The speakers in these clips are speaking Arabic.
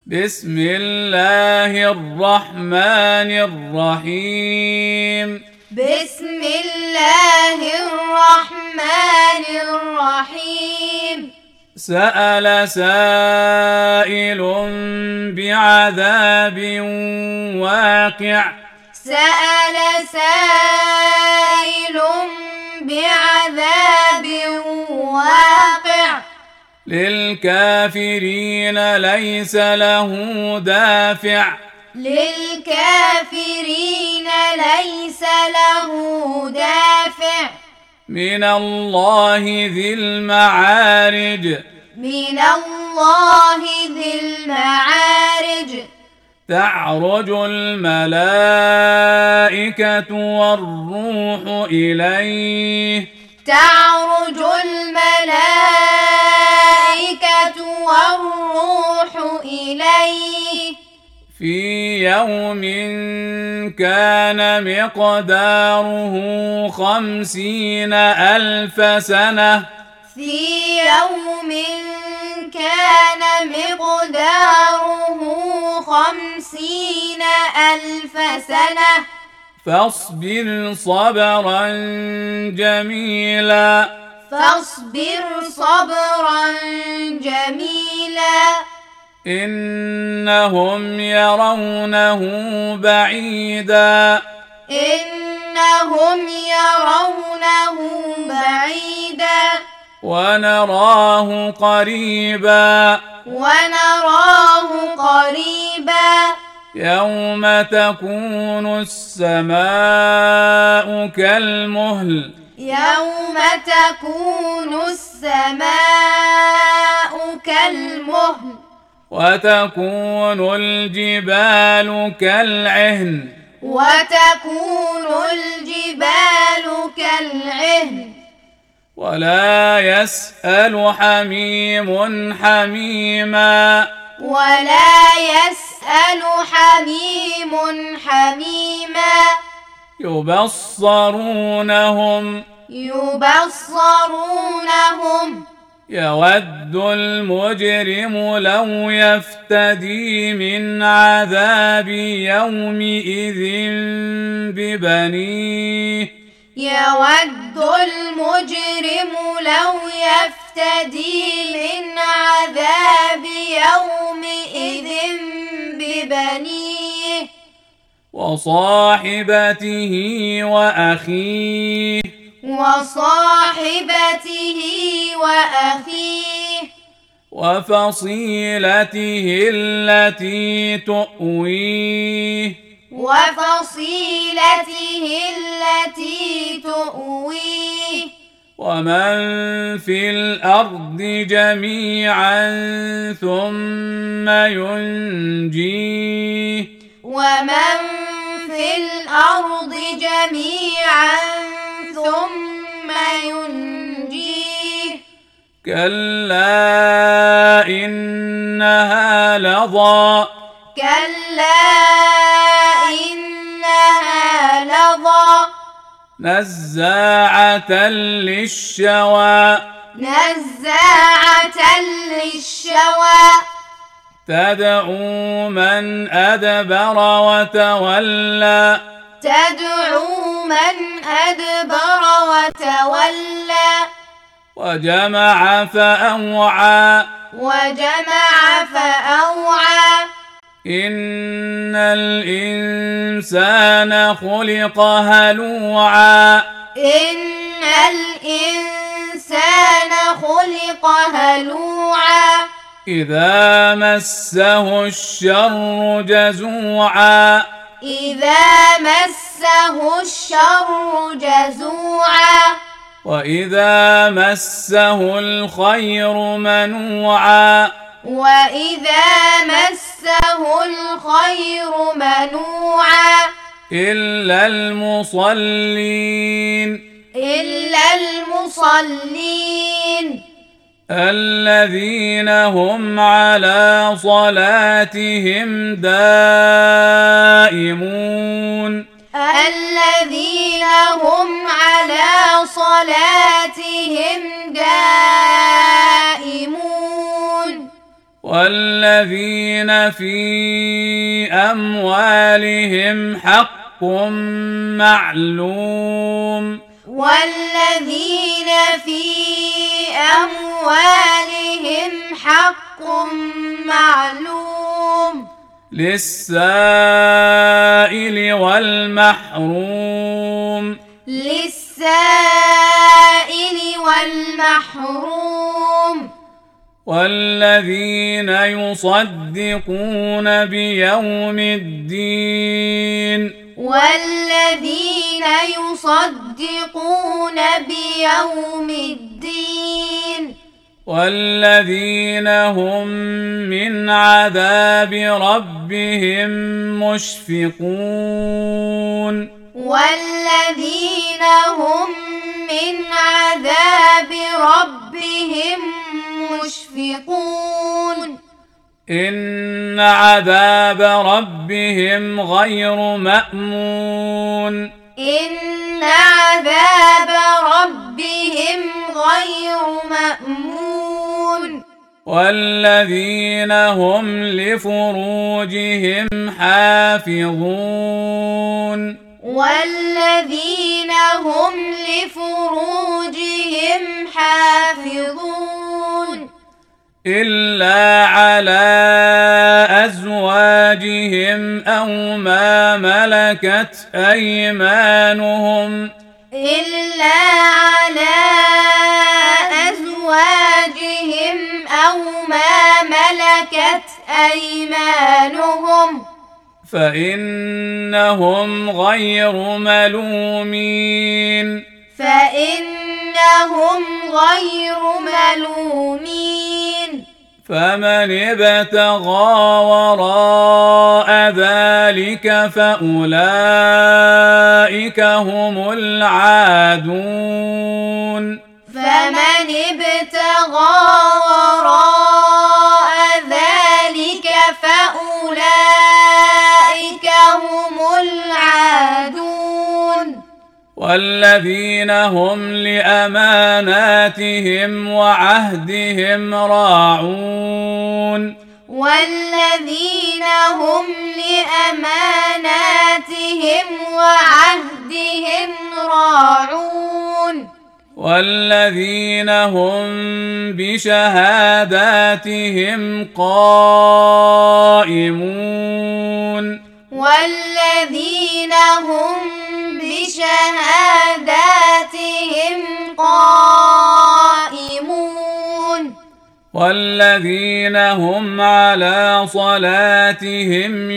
بسم الله الرحمن الرحيم. بسم الله الرحمن الرحيم. سأل سائل بعذاب واقع. سأل سائل بعذاب واقع. للكافرين ليس له دافع. للكافرين ليس له دافع. من الله ذي المعارج. من الله ذي المعارج. تعرج الملائكة والروح إليه. تعرج الملائكة والروح إليه في يوم كان مقداره 50,000 سنة. في يوم كان مقداره 50,000 سنة. فاصبر صبرا جميلا. فاصبر صبرا جميلا. إنهم يرونه بعيدا. إنهم يرونه بعيدا. ونراه قريبا. ونراه قريبا. يوم تكون السماء كالمهل. يوم تكون السماء كالمهل. وتكون الجبال كالعهن. وتكون الجبال كالعهن. ولا يسأل حميم حميما. ولا يسأل حميم حميما. يبصرونهم. يبصرونهم. يود المجرم لو يفتدي من عذاب يومئذ ببنيه. يود المجرم لو يفتدي من عذاب يومئذ ببنيه. وصاحبته وأخيه. وصاحبته وأخيه. وفصيلته التي تؤويه. وفصيلته التي تؤويه. ومن في الأرض جميعا ثم ينجيه. ومن في الأرض جميعا ثم ينجيه. كلا إنها لظى. كلا إنها لظى. نزاعة للشوى. نزاعة للشوى. تدعو من أدبر وتولى. تدعو من أدبر وتولى. وجمع فأوعى. وجمع فأوعى. إن الإنسان خلق هلوعا. إن الإنسان خلق هلوعا. إذا مسه الشر جزوعا. إذا مسه الشر جزوعا. وإذا مسه الخير منوعا. وإذا مسه الخير منوعا. إلا المصلين. إلا المصلين. الذين هم على صلاتهم دائمون. الذين هم على صلاتهم دائمون. والذين في أموالهم حق معلوم والذين في أموالهم حق معلوم للسائل والمحروم والمحروم والذين يصدقون بيوم الدين والذين يصدقون بيوم الدين والذين هم من عذاب ربهم مشفقون والذين هم من عذاب ربهم مشفقون إن عذاب ربهم غير مأمون إن عذاب ربهم غير مأمون والذين هم لفروجهم حافظون والذين هم لفروجهم حافظون إلا على أزواجهم أو ما ملكت أيمانهم إلا على أزواجهم أو ما ملكت أيمانهم فإنهم غير ملومين فإنهم غير ملومين فمن ابتغى وراء ذلك فأولئك هم العادون فمن ابتغى وراء ذلك فأولئك هم العادون والذين هم لأماناتهم وعهدهم راعون والذين هم لأماناتهم وعهدهم راعون والذين هم بشهاداتهم قائمون والذين هم بشهاداتهم قائمون والذين هم على صلاتهم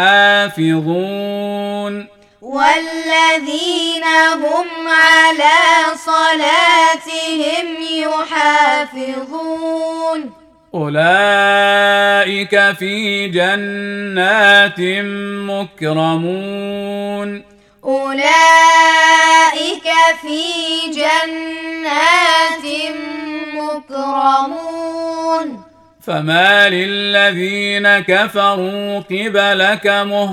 يحافظون والذين هم على صلاتهم يحافظون أولئك في جنات مكرمون أولئك في جنات مكرمون فما للذين كفروا قبلك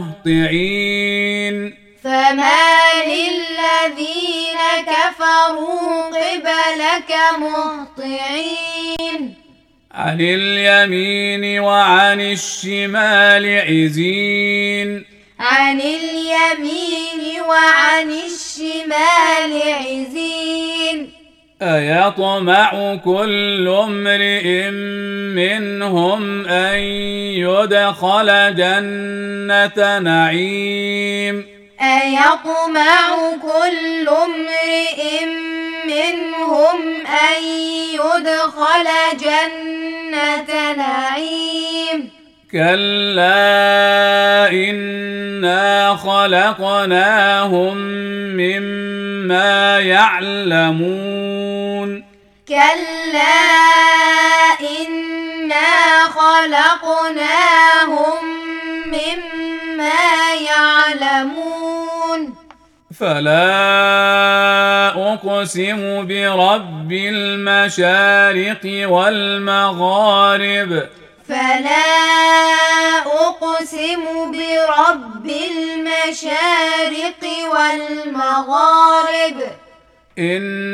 مهطعين فما للذين كفروا قبلك مهطعين عن اليمين وعن الشمال عزين عن اليمين وعن الشمال عزين أيطمع كل امرئ منهم أن يدخل جنة نعيم أيطمع كل امرئ منهم أن يدخل جنة نعيم كلا إنا خلقناهم مما يعلمون كلا إنا خلقناهم مما يعلمون فلا أقسم برب المشارق والمغارب فلا أقسم برب المشارق والمغارب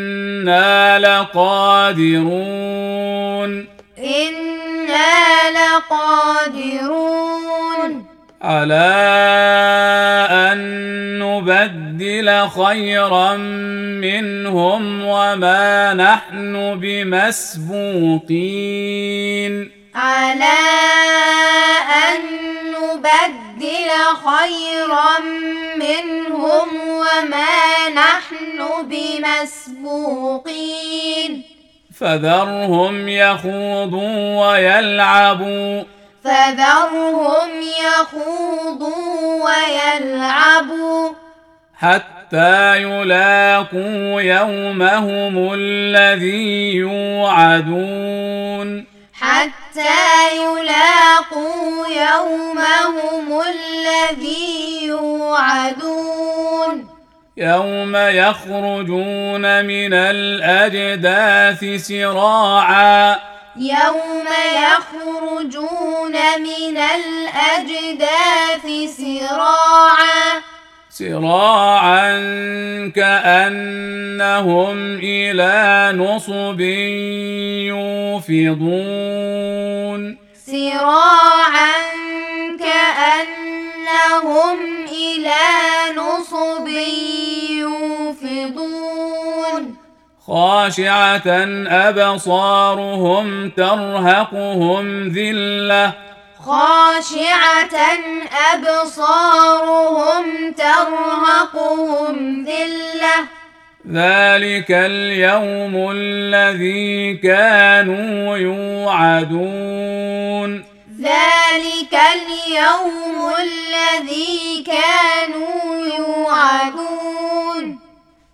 إنا لقادرون إنا لقادرون على أن نبدل خيرا منهم وما نحن بمسبوقين على أن نبدل خيرا منهم وما نحن بمسبوقين فذرهم يخوضوا ويلعبوا حتى يلاقوا يومهم الذي يوعدون يوم يخرجون من الأجداث سراعا كأنهم إلى نصب يوفضون خاشعة أبصارهم ترهقهم ذلة ذلك اليوم الذي كانوا يوعدون